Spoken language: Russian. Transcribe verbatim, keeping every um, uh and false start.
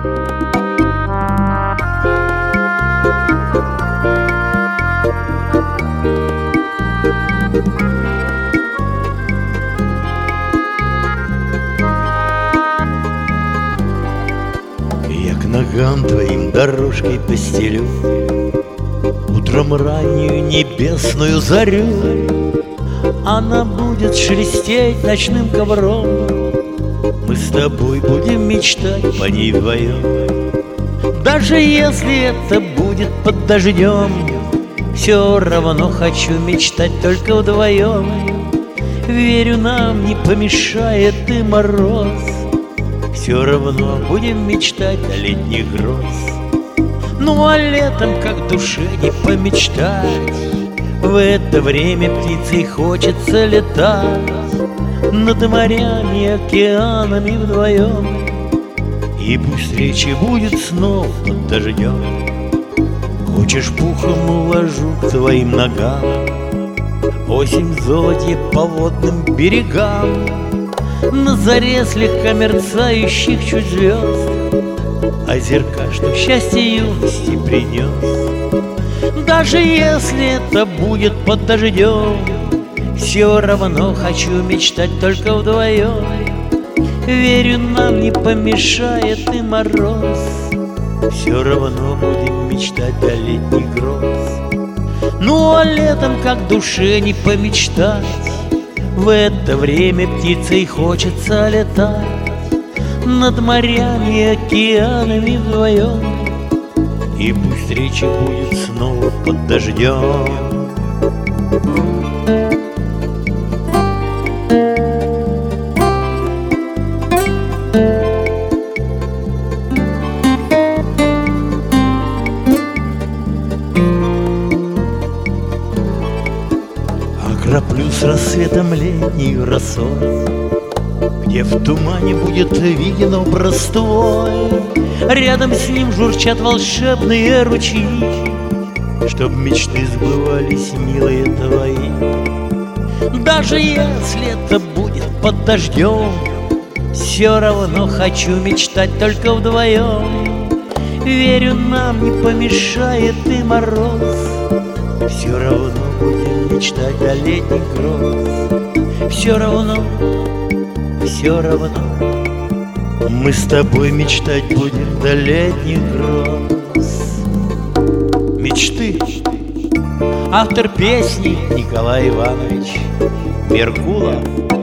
Я к ногам твоим дорожкой постелю утром раннюю небесную зарю. Она будет шелестеть ночным ковром, мы с тобой будем мечтать по ней вдвоем. Даже если это будет под дождем, все равно хочу мечтать только вдвоем. Верю, нам не помешает и мороз, все равно будем мечтать о летних гроз. Ну а летом как душе не помечтать, в это время птицей хочется летать над морями и океанами вдвоем. И пусть встреча будет снова под дождем. Хочешь, пухом уложу к твоим ногам осень в золоте по водным берегам, на заре слегка мерцающих чуть звезд, озерка, что счастье юности принес. Даже если это будет под дождем, все равно хочу мечтать только вдвоем. Верю, нам не помешает и мороз, все равно будем мечтать о летних гроз. Ну а летом как душе не помечтать, в это время птицей хочется летать над морями и океанами вдвоем. И пусть встреча будет снова под дождем. Окроплю с рассветом летнюю росой, где в тумане будет виден образ твой. Рядом с ним журчат волшебные ручьи, чтоб мечты сбывались, милые твои. Даже если это будет под дождем, все равно хочу мечтать только вдвоем. Верю, нам не помешает и мороз, все равно будем мечтать о летних гроз. Все равно, все равно мы с тобой мечтать будем до летних гроз. Мечты. Автор песни Николай Иванович Меркулов.